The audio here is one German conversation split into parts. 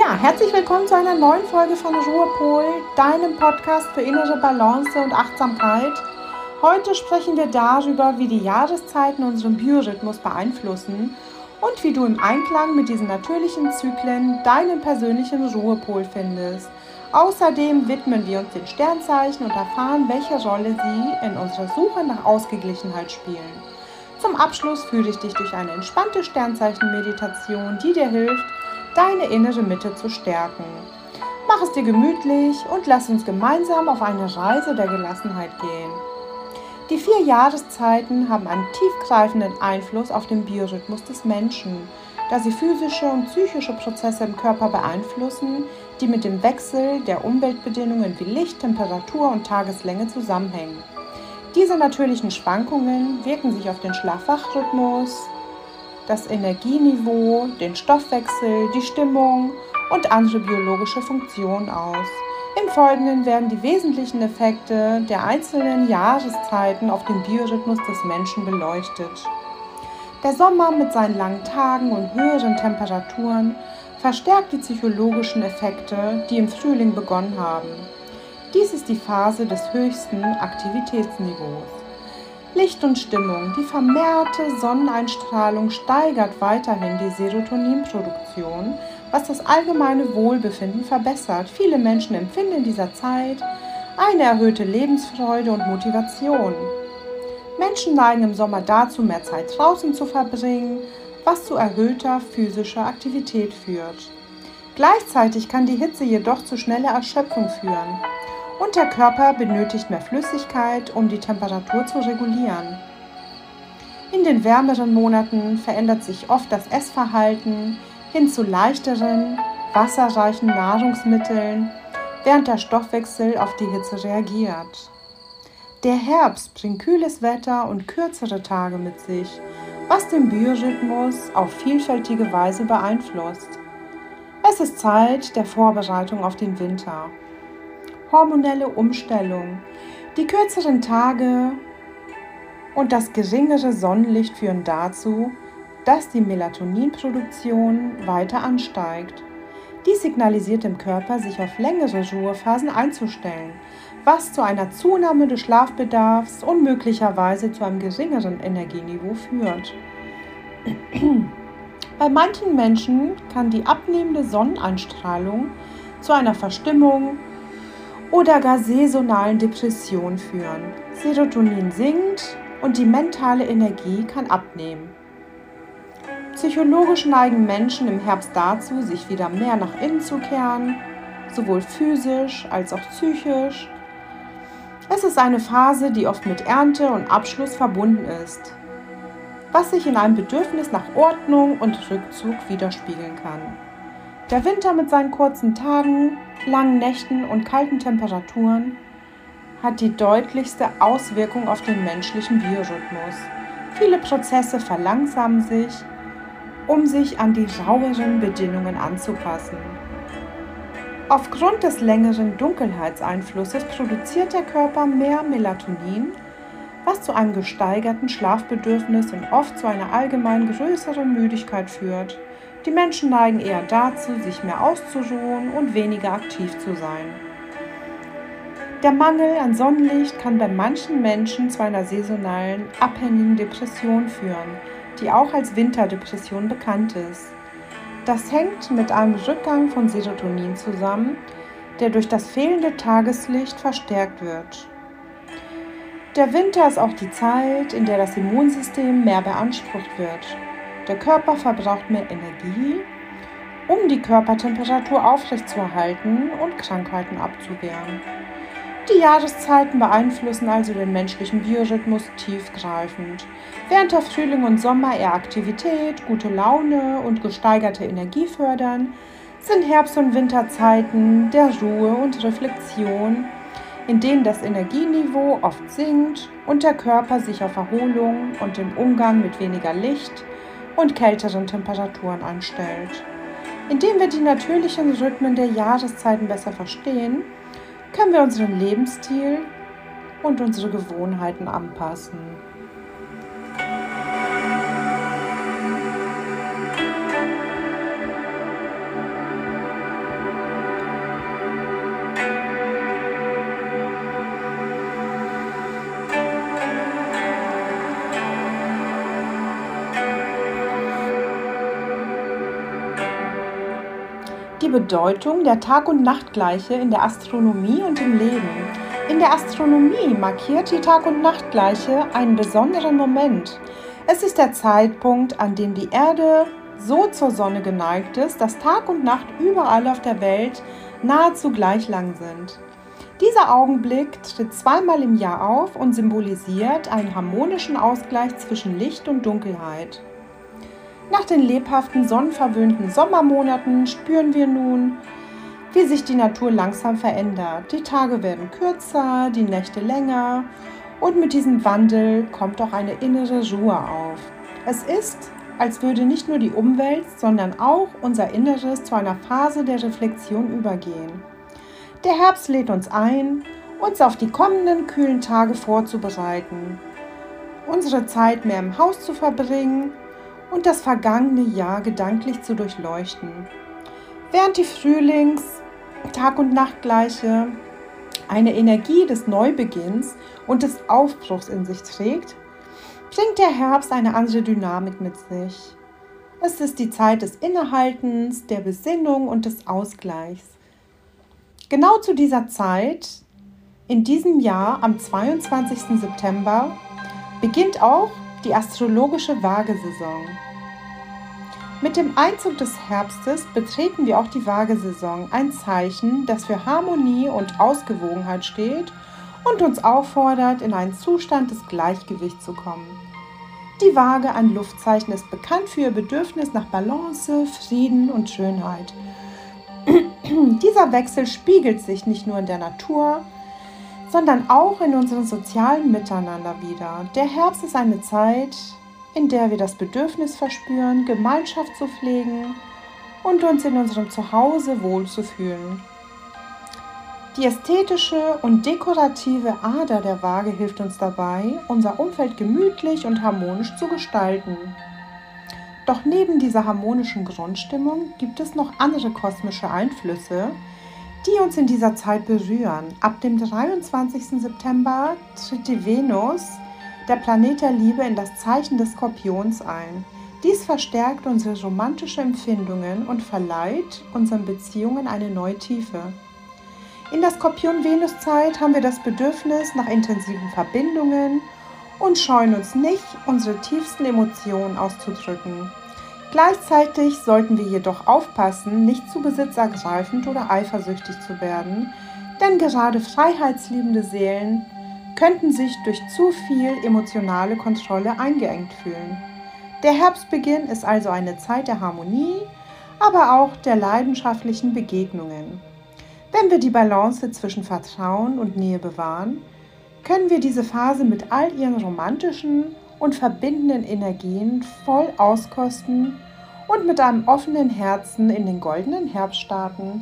Ja, herzlich willkommen zu einer neuen Folge von Ruhepol, deinem Podcast für innere Balance und Achtsamkeit. Heute sprechen wir darüber, wie die Jahreszeiten unseren Biorhythmus beeinflussen und wie du im Einklang mit diesen natürlichen Zyklen deinen persönlichen Ruhepol findest. Außerdem widmen wir uns den Sternzeichen und erfahren, welche Rolle sie in unserer Suche nach Ausgeglichenheit spielen. Zum Abschluss führe ich dich durch eine entspannte Sternzeichen-Meditation, die dir hilft, deine innere Mitte zu stärken. Mach es dir gemütlich und lass uns gemeinsam auf eine Reise der Gelassenheit gehen. Die 4 Jahreszeiten haben einen tiefgreifenden Einfluss auf den Biorhythmus des Menschen, da sie physische und psychische Prozesse im Körper beeinflussen, die mit dem Wechsel der Umweltbedingungen wie Licht, Temperatur und Tageslänge zusammenhängen. Diese natürlichen Schwankungen wirken sich auf den Schlaf-Wach-Rhythmus, das Energieniveau, den Stoffwechsel, die Stimmung und andere biologische Funktionen aus. Im Folgenden werden die wesentlichen Effekte der einzelnen Jahreszeiten auf den Biorhythmus des Menschen beleuchtet. Der Sommer mit seinen langen Tagen und höheren Temperaturen verstärkt die psychologischen Effekte, die im Frühling begonnen haben. Dies ist die Phase des höchsten Aktivitätsniveaus. Licht und Stimmung. Die vermehrte Sonneneinstrahlung steigert weiterhin die Serotoninproduktion, was das allgemeine Wohlbefinden verbessert. Viele Menschen empfinden in dieser Zeit eine erhöhte Lebensfreude und Motivation. Menschen neigen im Sommer dazu, mehr Zeit draußen zu verbringen, was zu erhöhter physischer Aktivität führt. Gleichzeitig kann die Hitze jedoch zu schneller Erschöpfung führen. Und der Körper benötigt mehr Flüssigkeit, um die Temperatur zu regulieren. In den wärmeren Monaten verändert sich oft das Essverhalten hin zu leichteren, wasserreichen Nahrungsmitteln, während der Stoffwechsel auf die Hitze reagiert. Der Herbst bringt kühles Wetter und kürzere Tage mit sich, was den Biorhythmus auf vielfältige Weise beeinflusst. Es ist Zeit der Vorbereitung auf den Winter. Hormonelle Umstellung. Die kürzeren Tage und das geringere Sonnenlicht führen dazu, dass die Melatoninproduktion weiter ansteigt. Dies signalisiert dem Körper, sich auf längere Ruhephasen einzustellen, was zu einer Zunahme des Schlafbedarfs und möglicherweise zu einem geringeren Energieniveau führt. Bei manchen Menschen kann die abnehmende Sonneneinstrahlung zu einer Verstimmung oder gar saisonalen Depressionen führen. Serotonin sinkt und die mentale Energie kann abnehmen. Psychologisch neigen Menschen im Herbst dazu, sich wieder mehr nach innen zu kehren, sowohl physisch als auch psychisch. Es ist eine Phase, die oft mit Ernte und Abschluss verbunden ist, was sich in einem Bedürfnis nach Ordnung und Rückzug widerspiegeln kann. Der Winter mit seinen kurzen Tagen, langen Nächten und kalten Temperaturen hat die deutlichste Auswirkung auf den menschlichen Biorhythmus. Viele Prozesse verlangsamen sich, um sich an die raueren Bedingungen anzupassen. Aufgrund des längeren Dunkelheitseinflusses produziert der Körper mehr Melatonin, was zu einem gesteigerten Schlafbedürfnis und oft zu einer allgemein größeren Müdigkeit führt. Die Menschen neigen eher dazu, sich mehr auszuruhen und weniger aktiv zu sein. Der Mangel an Sonnenlicht kann bei manchen Menschen zu einer saisonalen, abhängigen Depression führen, die auch als Winterdepression bekannt ist. Das hängt mit einem Rückgang von Serotonin zusammen, der durch das fehlende Tageslicht verstärkt wird. Der Winter ist auch die Zeit, in der das Immunsystem mehr beansprucht wird. Der Körper verbraucht mehr Energie, um die Körpertemperatur aufrechtzuerhalten und Krankheiten abzuwehren. Die Jahreszeiten beeinflussen also den menschlichen Biorhythmus tiefgreifend. Während der Frühling und Sommer eher Aktivität, gute Laune und gesteigerte Energie fördern, sind Herbst- und Winterzeiten der Ruhe und Reflexion, in denen das Energieniveau oft sinkt und der Körper sich auf Erholung und den Umgang mit weniger Licht und kälteren Temperaturen einstellt. Indem wir die natürlichen Rhythmen der Jahreszeiten besser verstehen, können wir unseren Lebensstil und unsere Gewohnheiten anpassen. Die Bedeutung der Tag- und Nachtgleiche in der Astronomie und im Leben. In der Astronomie markiert die Tag- und Nachtgleiche einen besonderen Moment. Es ist der Zeitpunkt, an dem die Erde so zur Sonne geneigt ist, dass Tag und Nacht überall auf der Welt nahezu gleich lang sind. Dieser Augenblick tritt zweimal im Jahr auf und symbolisiert einen harmonischen Ausgleich zwischen Licht und Dunkelheit. Nach den lebhaften, sonnenverwöhnten Sommermonaten spüren wir nun, wie sich die Natur langsam verändert. Die Tage werden kürzer, die Nächte länger und mit diesem Wandel kommt auch eine innere Ruhe auf. Es ist, als würde nicht nur die Umwelt, sondern auch unser Inneres zu einer Phase der Reflexion übergehen. Der Herbst lädt uns ein, uns auf die kommenden kühlen Tage vorzubereiten, unsere Zeit mehr im Haus zu verbringen und das vergangene Jahr gedanklich zu durchleuchten. Während die Frühlings-Tag- und Nachtgleiche eine Energie des Neubeginns und des Aufbruchs in sich trägt, bringt der Herbst eine andere Dynamik mit sich. Es ist die Zeit des Innehaltens, der Besinnung und des Ausgleichs. Genau zu dieser Zeit, in diesem Jahr am 22. September, beginnt auch die astrologische Waagesaison. Mit dem Einzug des Herbstes betreten wir auch die Waagesaison, ein Zeichen, das für Harmonie und Ausgewogenheit steht und uns auffordert, in einen Zustand des Gleichgewichts zu kommen. Die Waage, ein Luftzeichen, ist bekannt für ihr Bedürfnis nach Balance, Frieden und Schönheit. Dieser Wechsel spiegelt sich nicht nur in der Natur, sondern auch in unserem sozialen Miteinander wider. Der Herbst ist eine Zeit, in der wir das Bedürfnis verspüren, Gemeinschaft zu pflegen und uns in unserem Zuhause wohlzufühlen. Die ästhetische und dekorative Ader der Waage hilft uns dabei, unser Umfeld gemütlich und harmonisch zu gestalten. Doch neben dieser harmonischen Grundstimmung gibt es noch andere kosmische Einflüsse, die uns in dieser Zeit berühren. Ab dem 23. September tritt die Venus, der Planet der Liebe, in das Zeichen des Skorpions ein. Dies verstärkt unsere romantischen Empfindungen und verleiht unseren Beziehungen eine neue Tiefe. In der Skorpion-Venus-Zeit haben wir das Bedürfnis nach intensiven Verbindungen und scheuen uns nicht, unsere tiefsten Emotionen auszudrücken. Gleichzeitig sollten wir jedoch aufpassen, nicht zu besitzergreifend oder eifersüchtig zu werden, denn gerade freiheitsliebende Seelen könnten sich durch zu viel emotionale Kontrolle eingeengt fühlen. Der Herbstbeginn ist also eine Zeit der Harmonie, aber auch der leidenschaftlichen Begegnungen. Wenn wir die Balance zwischen Vertrauen und Nähe bewahren, können wir diese Phase mit all ihren romantischen und verbindenden Energien voll auskosten und mit einem offenen Herzen in den goldenen Herbst starten.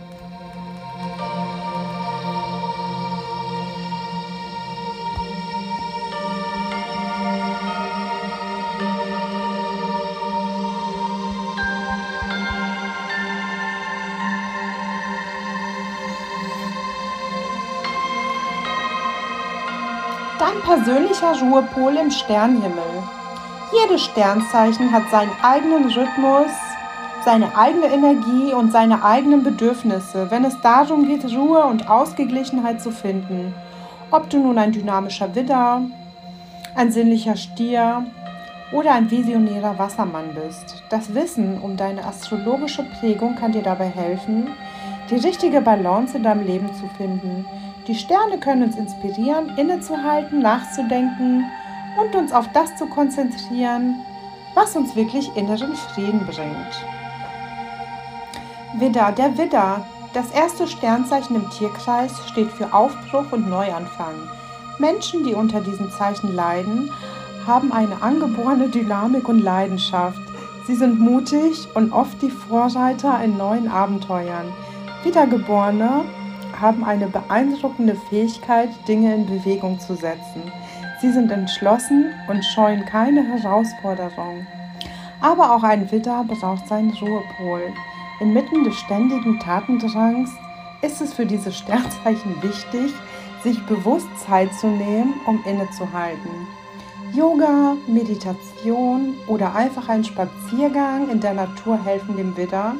Dein persönlicher Ruhepol im Sternenhimmel. Jedes Sternzeichen hat seinen eigenen Rhythmus, seine eigene Energie und seine eigenen Bedürfnisse, wenn es darum geht, Ruhe und Ausgeglichenheit zu finden. Ob du nun ein dynamischer Widder, ein sinnlicher Stier oder ein visionärer Wassermann bist. Das Wissen um deine astrologische Prägung kann dir dabei helfen, die richtige Balance in deinem Leben zu finden. Die Sterne können uns inspirieren, innezuhalten, nachzudenken und uns auf das zu konzentrieren, was uns wirklich inneren Frieden bringt. Widder, der Widder, das erste Sternzeichen im Tierkreis, steht für Aufbruch und Neuanfang. Menschen, die unter diesem Zeichen leiden, haben eine angeborene Dynamik und Leidenschaft. Sie sind mutig und oft die Vorreiter in neuen Abenteuern. Wiedergeborene haben eine beeindruckende Fähigkeit, Dinge in Bewegung zu setzen. Sie sind entschlossen und scheuen keine Herausforderung. Aber auch ein Widder braucht seinen Ruhepol. Inmitten des ständigen Tatendrangs ist es für diese Sternzeichen wichtig, sich bewusst Zeit zu nehmen, um innezuhalten. Yoga, Meditation oder einfach ein Spaziergang in der Natur helfen dem Widder,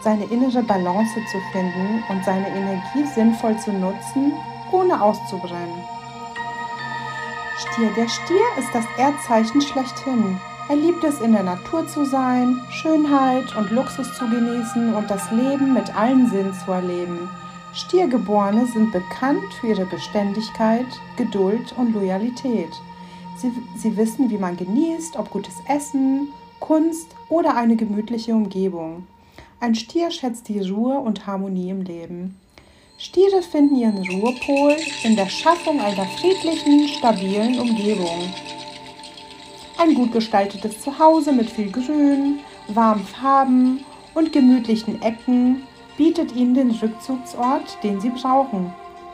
seine innere Balance zu finden und seine Energie sinnvoll zu nutzen, ohne auszubrennen. Stier. Der Stier ist das Erdzeichen schlechthin. Er liebt es, in der Natur zu sein, Schönheit und Luxus zu genießen und das Leben mit allen Sinnen zu erleben. Stiergeborene sind bekannt für ihre Beständigkeit, Geduld und Loyalität. Sie wissen, wie man genießt, ob gutes Essen, Kunst oder eine gemütliche Umgebung. Ein Stier schätzt die Ruhe und Harmonie im Leben. Stiere finden ihren Ruhepol in der Schaffung einer friedlichen, stabilen Umgebung. Ein gut gestaltetes Zuhause mit viel Grün, warmen Farben und gemütlichen Ecken bietet ihnen den Rückzugsort, den sie brauchen.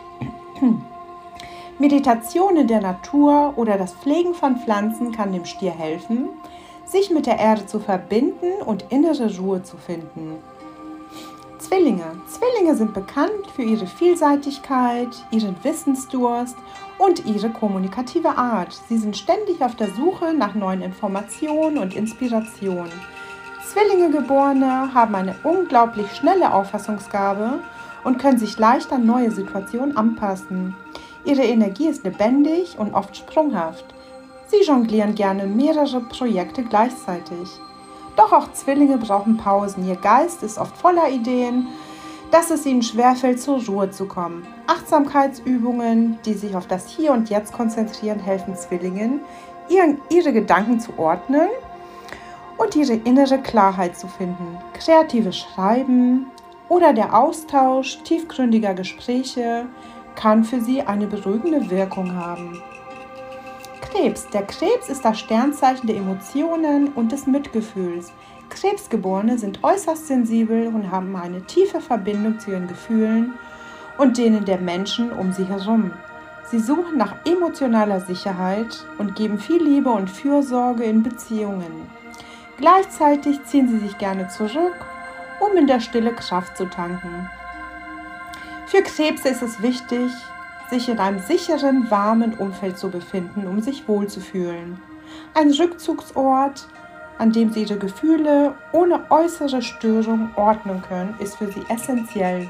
Meditation in der Natur oder das Pflegen von Pflanzen kann dem Stier helfen, sich mit der Erde zu verbinden und innere Ruhe zu finden. Zwillinge. Zwillinge sind bekannt für ihre Vielseitigkeit, ihren Wissensdurst und ihre kommunikative Art. Sie sind ständig auf der Suche nach neuen Informationen und Inspiration. Zwillinge-Geborene haben eine unglaublich schnelle Auffassungsgabe und können sich leicht an neue Situationen anpassen. Ihre Energie ist lebendig und oft sprunghaft. Sie jonglieren gerne mehrere Projekte gleichzeitig. Doch auch Zwillinge brauchen Pausen. Ihr Geist ist oft voller Ideen, dass es ihnen schwerfällt, zur Ruhe zu kommen. Achtsamkeitsübungen, die sich auf das Hier und Jetzt konzentrieren, helfen Zwillingen, ihre Gedanken zu ordnen und ihre innere Klarheit zu finden. Kreatives Schreiben oder der Austausch tiefgründiger Gespräche kann für sie eine beruhigende Wirkung haben. Krebs. Der Krebs ist das Sternzeichen der Emotionen und des Mitgefühls. Krebsgeborene sind äußerst sensibel und haben eine tiefe Verbindung zu ihren Gefühlen und denen der Menschen um sie herum. Sie suchen nach emotionaler Sicherheit und geben viel Liebe und Fürsorge in Beziehungen. Gleichzeitig ziehen sie sich gerne zurück, um in der Stille Kraft zu tanken. Für Krebse ist es wichtig, sich in einem sicheren, warmen Umfeld zu befinden, um sich wohlzufühlen. Ein Rückzugsort, an dem sie ihre Gefühle ohne äußere Störung ordnen können, ist für sie essentiell.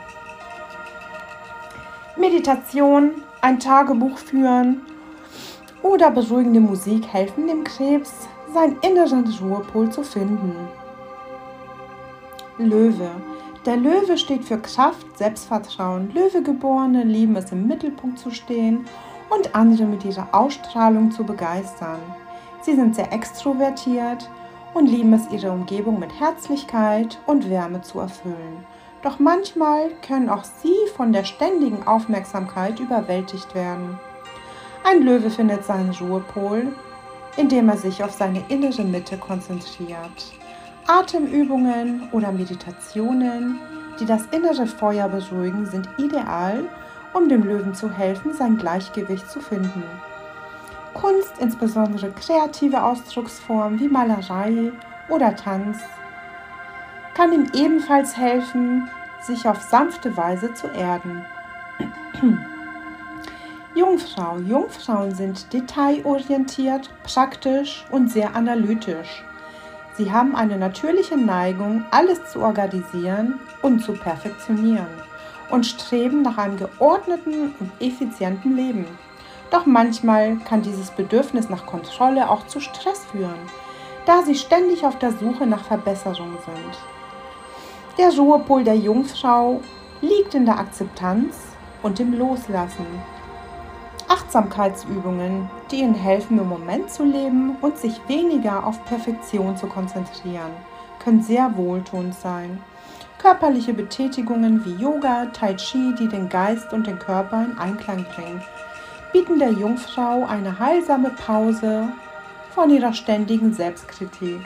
Meditation, ein Tagebuch führen oder beruhigende Musik helfen dem Krebs, seinen inneren Ruhepol zu finden. Löwe. Der Löwe steht für Kraft, Selbstvertrauen. Löwegeborene lieben es, im Mittelpunkt zu stehen und andere mit ihrer Ausstrahlung zu begeistern. Sie sind sehr extrovertiert und lieben es, ihre Umgebung mit Herzlichkeit und Wärme zu erfüllen. Doch manchmal können auch sie von der ständigen Aufmerksamkeit überwältigt werden. Ein Löwe findet seinen Ruhepol, indem er sich auf seine innere Mitte konzentriert. Atemübungen oder Meditationen, die das innere Feuer beruhigen, sind ideal, um dem Löwen zu helfen, sein Gleichgewicht zu finden. Kunst, insbesondere kreative Ausdrucksformen wie Malerei oder Tanz, kann ihm ebenfalls helfen, sich auf sanfte Weise zu erden. Jungfrau. Jungfrauen sind detailorientiert, praktisch und sehr analytisch. Sie haben eine natürliche Neigung, alles zu organisieren und zu perfektionieren und streben nach einem geordneten und effizienten Leben. Doch manchmal kann dieses Bedürfnis nach Kontrolle auch zu Stress führen, da sie ständig auf der Suche nach Verbesserung sind. Der Ruhepol der Jungfrau liegt in der Akzeptanz und im Loslassen. Achtsamkeitsübungen, die ihnen helfen, im Moment zu leben und sich weniger auf Perfektion zu konzentrieren, können sehr wohltuend sein. Körperliche Betätigungen wie Yoga, Tai Chi, die den Geist und den Körper in Einklang bringen, bieten der Jungfrau eine heilsame Pause von ihrer ständigen Selbstkritik.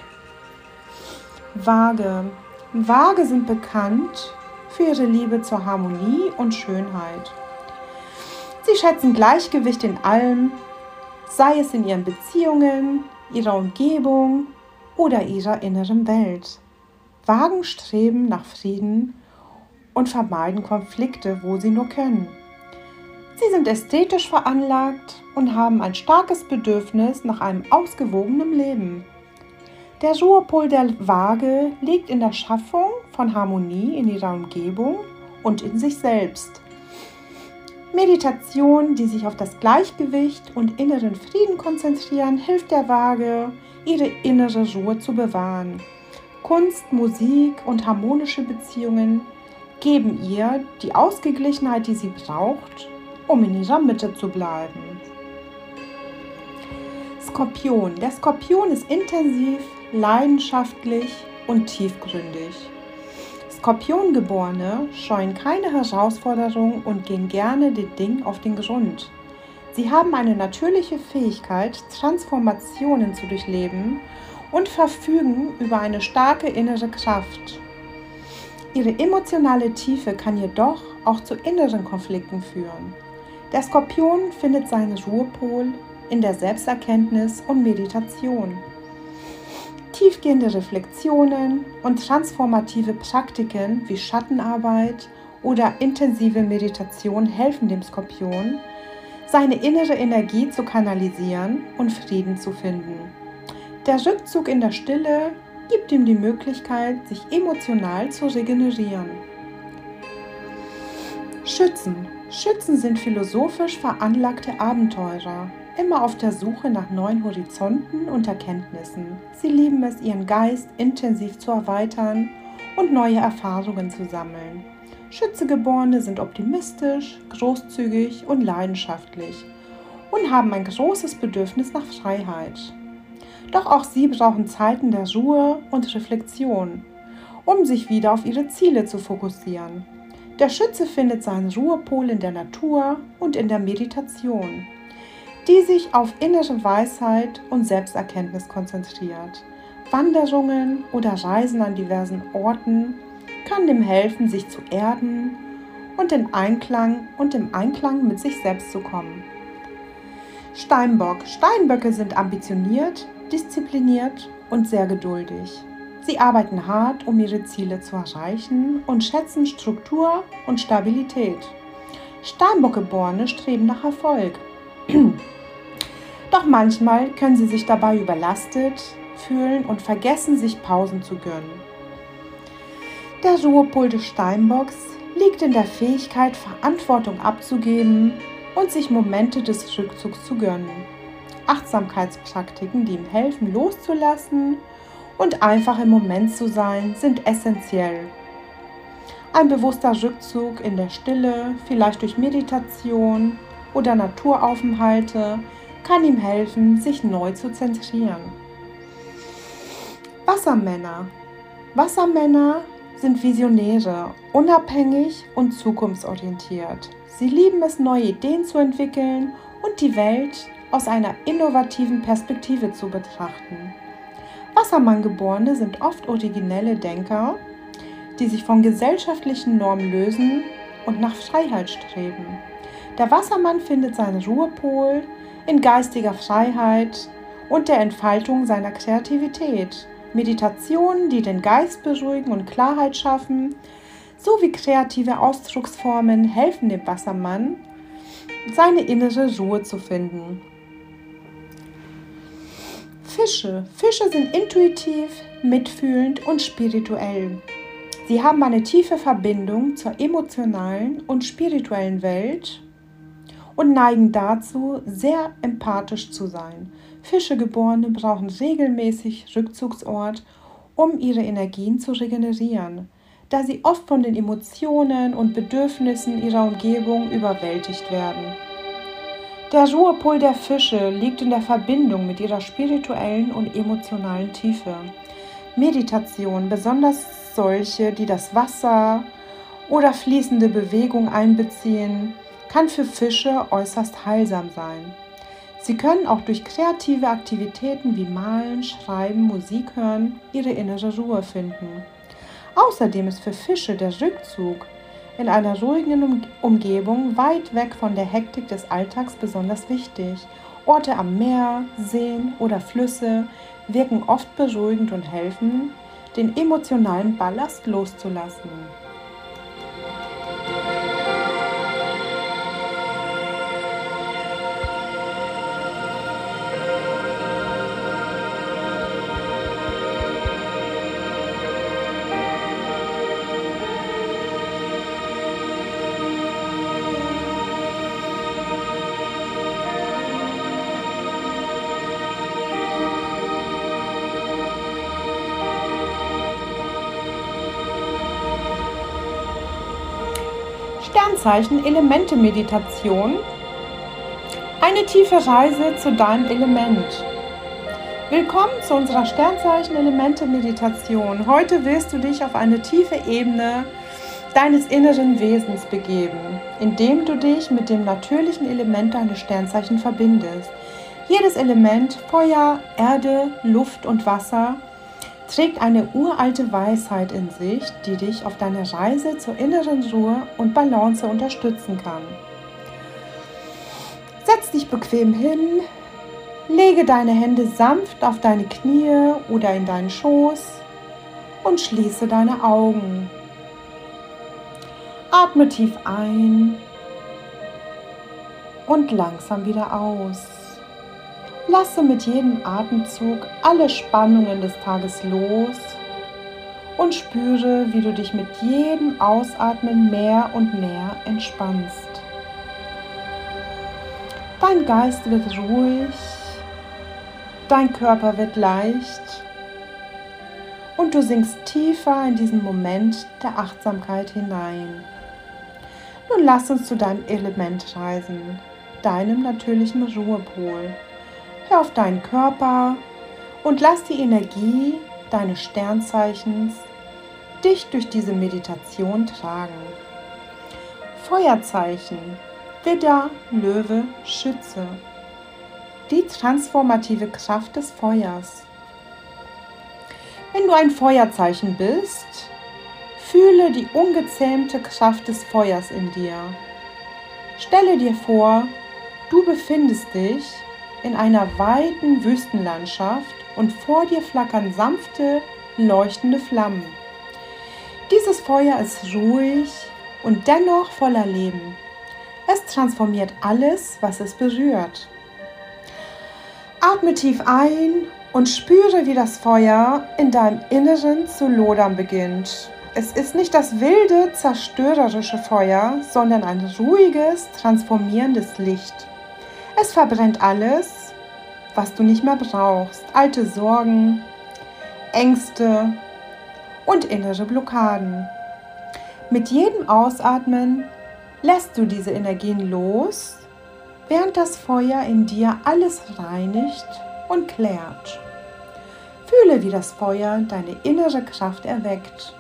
Waage. Waage sind bekannt für ihre Liebe zur Harmonie und Schönheit. Sie schätzen Gleichgewicht in allem, sei es in ihren Beziehungen, ihrer Umgebung oder ihrer inneren Welt. Wagen streben nach Frieden und vermeiden Konflikte, wo sie nur können. Sie sind ästhetisch veranlagt und haben ein starkes Bedürfnis nach einem ausgewogenen Leben. Der Ruhepol der Waage liegt in der Schaffung von Harmonie in ihrer Umgebung und in sich selbst. Meditation, die sich auf das Gleichgewicht und inneren Frieden konzentrieren, hilft der Waage, ihre innere Ruhe zu bewahren. Kunst, Musik und harmonische Beziehungen geben ihr die Ausgeglichenheit, die sie braucht, um in ihrer Mitte zu bleiben. Skorpion. Der Skorpion ist intensiv, leidenschaftlich und tiefgründig. Skorpiongeborene scheuen keine Herausforderung und gehen gerne den Dingen auf den Grund. Sie haben eine natürliche Fähigkeit, Transformationen zu durchleben und verfügen über eine starke innere Kraft. Ihre emotionale Tiefe kann jedoch auch zu inneren Konflikten führen. Der Skorpion findet seinen Ruhepol in der Selbsterkenntnis und Meditation. Tiefgehende Reflexionen und transformative Praktiken wie Schattenarbeit oder intensive Meditation helfen dem Skorpion, seine innere Energie zu kanalisieren und Frieden zu finden. Der Rückzug in der Stille gibt ihm die Möglichkeit, sich emotional zu regenerieren. Schützen. Schützen sind philosophisch veranlagte Abenteurer, immer auf der Suche nach neuen Horizonten und Erkenntnissen. Sie lieben es, ihren Geist intensiv zu erweitern und neue Erfahrungen zu sammeln. Schützegeborene sind optimistisch, großzügig und leidenschaftlich und haben ein großes Bedürfnis nach Freiheit. Doch auch sie brauchen Zeiten der Ruhe und Reflexion, um sich wieder auf ihre Ziele zu fokussieren. Der Schütze findet seinen Ruhepol in der Natur und in der Meditation, die sich auf innere Weisheit und Selbsterkenntnis konzentriert. Wanderungen oder Reisen an diversen Orten kann dem helfen, sich zu erden und im Einklang mit sich selbst zu kommen. Steinbock. Steinböcke sind ambitioniert, diszipliniert und sehr geduldig. Sie arbeiten hart, um ihre Ziele zu erreichen und schätzen Struktur und Stabilität. Steinbockgeborene streben nach Erfolg. Doch manchmal können sie sich dabei überlastet fühlen und vergessen, sich Pausen zu gönnen. Der Ruhepol des Steinbocks liegt in der Fähigkeit, Verantwortung abzugeben und sich Momente des Rückzugs zu gönnen. Achtsamkeitspraktiken, die ihm helfen, loszulassen und einfach im Moment zu sein, sind essentiell. Ein bewusster Rückzug in der Stille, vielleicht durch Meditation oder Naturaufenthalte, kann ihm helfen, sich neu zu zentrieren. Wassermänner. Wassermänner sind Visionäre, unabhängig und zukunftsorientiert. Sie lieben es, neue Ideen zu entwickeln und die Welt aus einer innovativen Perspektive zu betrachten. Wassermanngeborene sind oft originelle Denker, die sich von gesellschaftlichen Normen lösen und nach Freiheit streben. Der Wassermann findet seinen Ruhepol in geistiger Freiheit und der Entfaltung seiner Kreativität. Meditationen, die den Geist beruhigen und Klarheit schaffen, sowie kreative Ausdrucksformen helfen dem Wassermann, seine innere Ruhe zu finden. Fische. Fische sind intuitiv, mitfühlend und spirituell. Sie haben eine tiefe Verbindung zur emotionalen und spirituellen Welt und neigen dazu, sehr empathisch zu sein. Fischegeborene brauchen regelmäßig Rückzugsort, um ihre Energien zu regenerieren, da sie oft von den Emotionen und Bedürfnissen ihrer Umgebung überwältigt werden. Der Ruhepol der Fische liegt in der Verbindung mit ihrer spirituellen und emotionalen Tiefe. Meditation, besonders solche, die das Wasser oder fließende Bewegung einbeziehen, kann für Fische äußerst heilsam sein. Sie können auch durch kreative Aktivitäten wie Malen, Schreiben, Musik hören, ihre innere Ruhe finden. Außerdem ist für Fische der Rückzug in einer ruhigen Umgebung weit weg von der Hektik des Alltags besonders wichtig. Orte am Meer, Seen oder Flüsse wirken oft beruhigend und helfen, den emotionalen Ballast loszulassen. Sternzeichen-Elemente-Meditation. Eine tiefe Reise zu deinem Element. Willkommen zu unserer Sternzeichen-Elemente-Meditation. Heute willst du dich auf eine tiefe Ebene deines inneren Wesens begeben, indem du dich mit dem natürlichen Element deines Sternzeichen verbindest. Jedes Element, Feuer, Erde, Luft und Wasser, trägt eine uralte Weisheit in sich, die dich auf deiner Reise zur inneren Ruhe und Balance unterstützen kann. Setz dich bequem hin, lege deine Hände sanft auf deine Knie oder in deinen Schoß und schließe deine Augen. Atme tief ein und langsam wieder aus. Lasse mit jedem Atemzug alle Spannungen des Tages los und spüre, wie du dich mit jedem Ausatmen mehr und mehr entspannst. Dein Geist wird ruhig, dein Körper wird leicht und du sinkst tiefer in diesen Moment der Achtsamkeit hinein. Nun lass uns zu deinem Element reisen, deinem natürlichen Ruhepol. Hör auf deinen Körper und lass die Energie deines Sternzeichens dich durch diese Meditation tragen. Feuerzeichen, Widder, Löwe, Schütze. Die transformative Kraft des Feuers. Wenn du ein Feuerzeichen bist, fühle die ungezähmte Kraft des Feuers in dir. Stelle dir vor, du befindest dich in einer weiten Wüstenlandschaft und vor dir flackern sanfte, leuchtende Flammen. Dieses Feuer ist ruhig und dennoch voller Leben. Es transformiert alles, was es berührt. Atme tief ein und spüre, wie das Feuer in deinem Inneren zu lodern beginnt. Es ist nicht das wilde, zerstörerische Feuer, sondern ein ruhiges, transformierendes Licht. Es verbrennt alles, was du nicht mehr brauchst. Alte Sorgen, Ängste und innere Blockaden. Mit jedem Ausatmen lässt du diese Energien los, während das Feuer in dir alles reinigt und klärt. Fühle, wie das Feuer deine innere Kraft erweckt,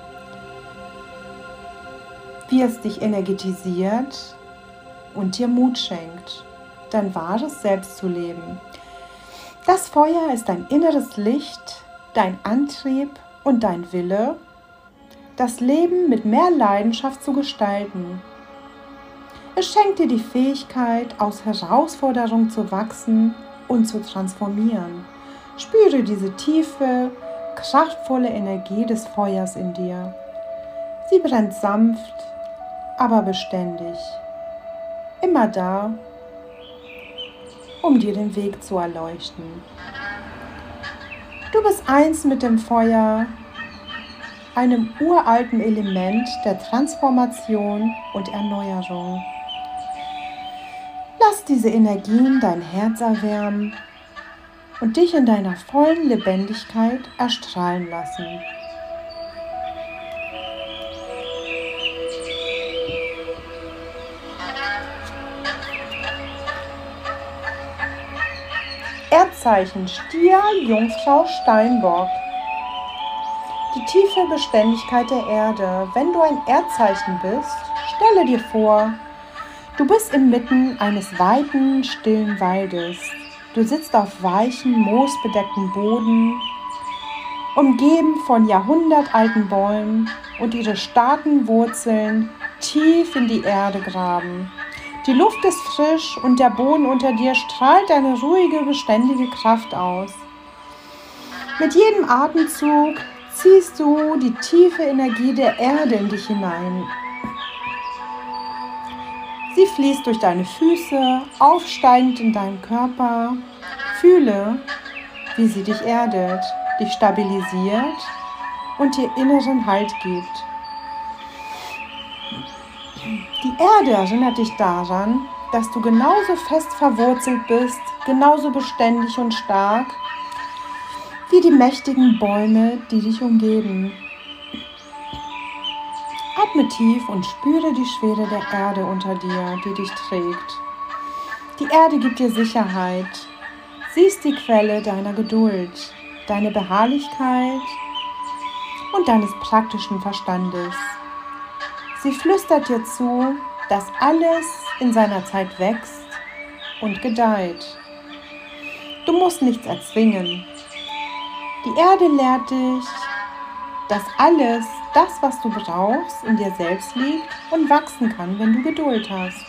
wie es dich energetisiert und dir Mut schenkt, dein wahres Selbst zu leben. Das Feuer ist dein inneres Licht, dein Antrieb und dein Wille, das Leben mit mehr Leidenschaft zu gestalten. Es schenkt dir die Fähigkeit, aus Herausforderungen zu wachsen und zu transformieren. Spüre diese tiefe, kraftvolle Energie des Feuers in dir. Sie brennt sanft, aber beständig. Immer da, um dir den Weg zu erleuchten. Du bist eins mit dem Feuer, einem uralten Element der Transformation und Erneuerung. Lass diese Energien dein Herz erwärmen und dich in deiner vollen Lebendigkeit erstrahlen lassen. Erdzeichen Stier, Jungfrau, Steinbock. Die tiefe Beständigkeit der Erde. Wenn du ein Erdzeichen bist, stelle dir vor, du bist inmitten eines weiten, stillen Waldes. Du sitzt auf weichen, moosbedeckten Boden, umgeben von jahrhundertalten Bäumen und ihre starken Wurzeln tief in die Erde graben. Die Luft ist frisch und der Boden unter dir strahlt eine ruhige, beständige Kraft aus. Mit jedem Atemzug ziehst du die tiefe Energie der Erde in dich hinein. Sie fließt durch deine Füße, aufsteigend in deinen Körper. Fühle, wie sie dich erdet, dich stabilisiert und dir inneren Halt gibt. Die Erde erinnert dich daran, dass du genauso fest verwurzelt bist, genauso beständig und stark wie die mächtigen Bäume, die dich umgeben. Atme tief und spüre die Schwere der Erde unter dir, die dich trägt. Die Erde gibt dir Sicherheit. Sie ist die Quelle deiner Geduld, deiner Beharrlichkeit und deines praktischen Verstandes. Sie flüstert dir zu, dass alles in seiner Zeit wächst und gedeiht. Du musst nichts erzwingen. Die Erde lehrt dich, dass alles, das, was du brauchst, in dir selbst liegt und wachsen kann, wenn du Geduld hast.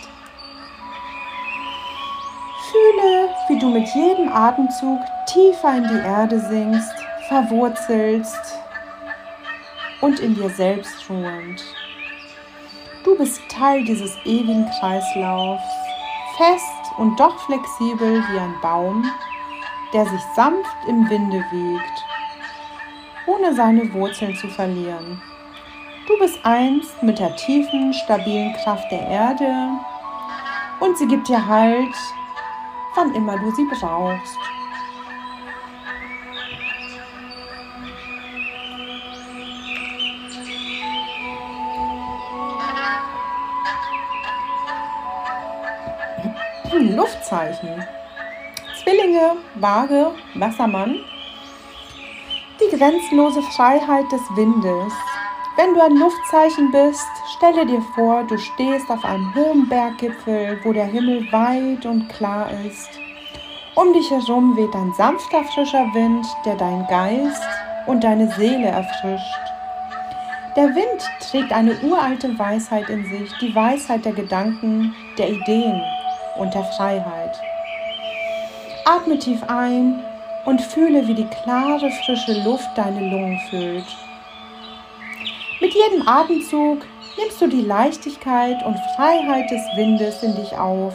Fühle, wie du mit jedem Atemzug tiefer in die Erde sinkst, verwurzelst und in dir selbst ruhend. Du bist Teil dieses ewigen Kreislaufs, fest und doch flexibel wie ein Baum, der sich sanft im Winde wiegt, ohne seine Wurzeln zu verlieren. Du bist eins mit der tiefen, stabilen Kraft der Erde und sie gibt dir Halt, wann immer du sie brauchst. Luftzeichen. Zwillinge, Waage, Wassermann. Die grenzenlose Freiheit des Windes. Wenn du ein Luftzeichen bist, stelle dir vor, du stehst auf einem hohen Berggipfel, wo der Himmel weit und klar ist. Um dich herum weht ein sanfter, frischer Wind, der deinen Geist und deine Seele erfrischt. Der Wind trägt eine uralte Weisheit in sich, die Weisheit der Gedanken, der Ideen und der Freiheit. Atme tief ein und fühle, wie die klare, frische Luft deine Lungen füllt. Mit jedem Atemzug nimmst du die Leichtigkeit und Freiheit des Windes in dich auf.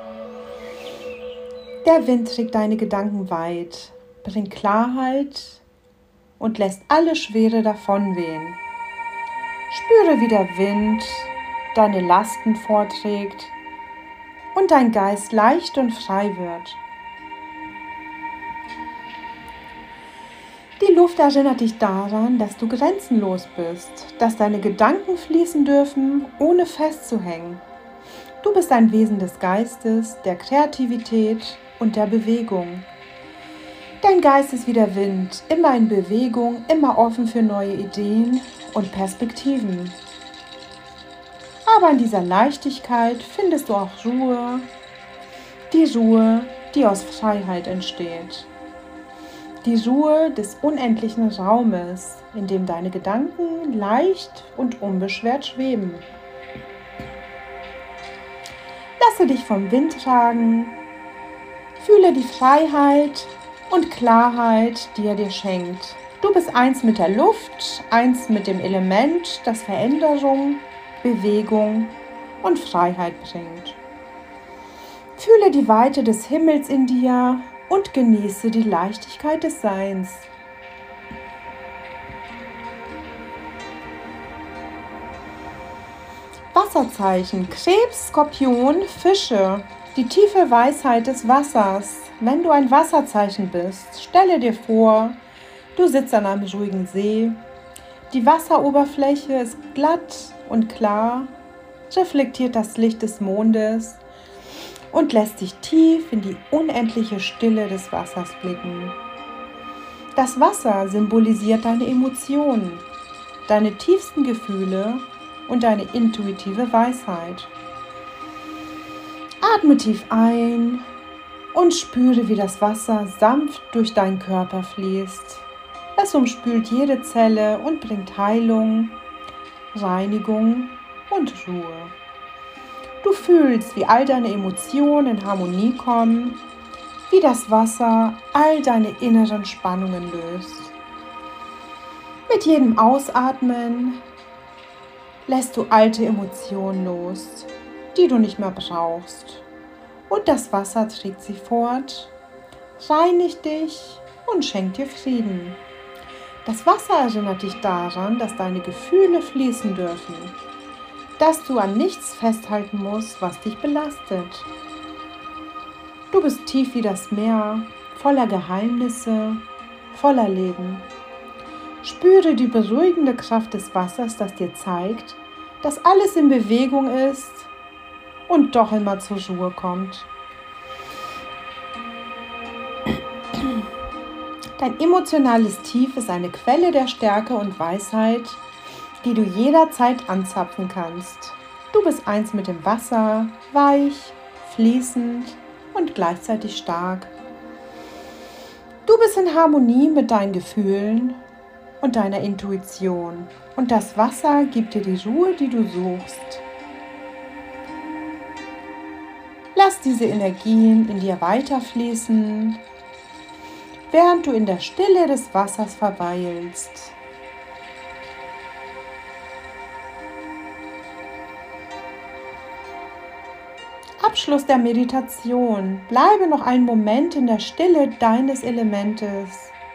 Der Wind trägt deine Gedanken weit, bringt Klarheit und lässt alle Schwere davonwehen. Spüre, wie der Wind deine Lasten vorträgt und dein Geist leicht und frei wird. Die Luft erinnert dich daran, dass du grenzenlos bist, dass deine Gedanken fließen dürfen, ohne festzuhängen. Du bist ein Wesen des Geistes, der Kreativität und der Bewegung. Dein Geist ist wie der Wind, immer in Bewegung, immer offen für neue Ideen und Perspektiven. Aber in dieser Leichtigkeit findest du auch Ruhe, die aus Freiheit entsteht. Die Ruhe des unendlichen Raumes, in dem deine Gedanken leicht und unbeschwert schweben. Lasse dich vom Wind tragen, fühle die Freiheit und Klarheit, die er dir schenkt. Du bist eins mit der Luft, eins mit dem Element, das Veränderung, Bewegung und Freiheit bringt. Fühle die Weite des Himmels in dir und genieße die Leichtigkeit des Seins. Wasserzeichen, Krebs, Skorpion, Fische, die tiefe Weisheit des Wassers. Wenn du ein Wasserzeichen bist, stelle dir vor, du sitzt an einem ruhigen See. Die Wasseroberfläche ist glatt und klar, reflektiert das Licht des Mondes und lässt dich tief in die unendliche Stille des Wassers blicken. Das Wasser symbolisiert deine Emotionen, deine tiefsten Gefühle und deine intuitive Weisheit. Atme tief ein und spüre, wie das Wasser sanft durch deinen Körper fließt. Es umspült jede Zelle und bringt Heilung, Reinigung und Ruhe. Du fühlst, wie all deine Emotionen in Harmonie kommen, wie das Wasser all deine inneren Spannungen löst. Mit jedem Ausatmen lässt du alte Emotionen los, die du nicht mehr brauchst. Und das Wasser trägt sie fort, reinigt dich und schenkt dir Frieden. Das Wasser erinnert dich daran, dass deine Gefühle fließen dürfen, dass du an nichts festhalten musst, was dich belastet. Du bist tief wie das Meer, voller Geheimnisse, voller Leben. Spüre die beruhigende Kraft des Wassers, das dir zeigt, dass alles in Bewegung ist und doch immer zur Ruhe kommt. Dein emotionales Tief ist eine Quelle der Stärke und Weisheit, die du jederzeit anzapfen kannst. Du bist eins mit dem Wasser, weich, fließend und gleichzeitig stark. Du bist in Harmonie mit deinen Gefühlen und deiner Intuition. Und das Wasser gibt dir die Ruhe, die du suchst. Lass diese Energien in dir weiterfließen, während du in der Stille des Wassers verweilst. Abschluss der Meditation. Bleibe noch einen Moment in der Stille deines Elementes.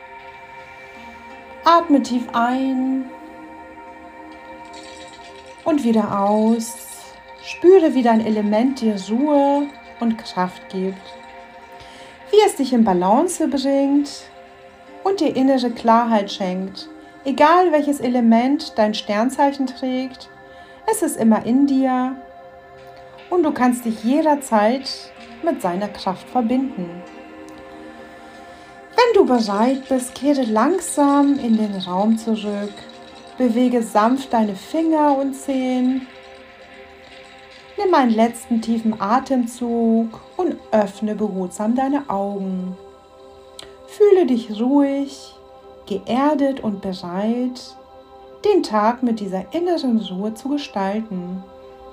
Atme tief ein und wieder aus. Spüre, wie dein Element dir Ruhe und Kraft gibt. Wie es dich in Balance bringt und dir innere Klarheit schenkt. Egal welches Element dein Sternzeichen trägt, es ist immer in dir und du kannst dich jederzeit mit seiner Kraft verbinden. Wenn du bereit bist, kehre langsam in den Raum zurück. Bewege sanft deine Finger und Zehen. Nimm einen letzten tiefen Atemzug und öffne behutsam deine Augen. Fühle dich ruhig, geerdet und bereit, den Tag mit dieser inneren Ruhe zu gestalten.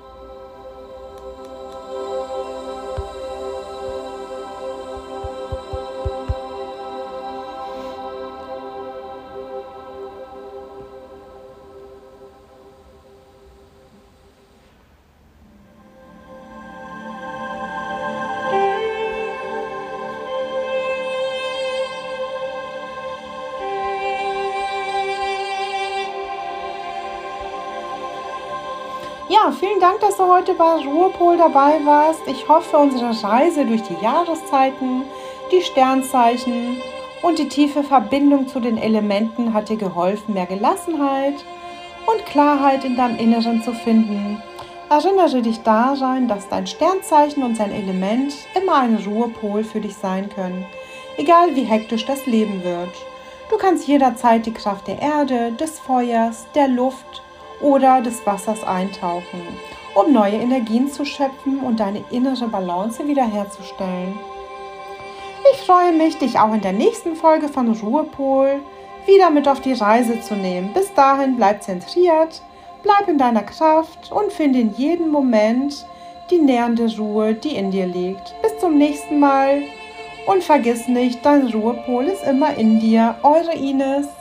Ja, vielen Dank, dass du heute bei Ruhepol dabei warst. Ich hoffe, unsere Reise durch die Jahreszeiten, die Sternzeichen und die tiefe Verbindung zu den Elementen hat dir geholfen, mehr Gelassenheit und Klarheit in deinem Inneren zu finden. Erinnere dich daran, dass dein Sternzeichen und sein Element immer ein Ruhepol für dich sein können, egal wie hektisch das Leben wird. Du kannst jederzeit die Kraft der Erde, des Feuers, der Luft oder des Wassers eintauchen, um neue Energien zu schöpfen und deine innere Balance wiederherzustellen. Ich freue mich, dich auch in der nächsten Folge von Ruhepol wieder mit auf die Reise zu nehmen. Bis dahin bleib zentriert, bleib in deiner Kraft und finde in jedem Moment die nährende Ruhe, die in dir liegt. Bis zum nächsten Mal und vergiss nicht, dein Ruhepol ist immer in dir. Eure Ines.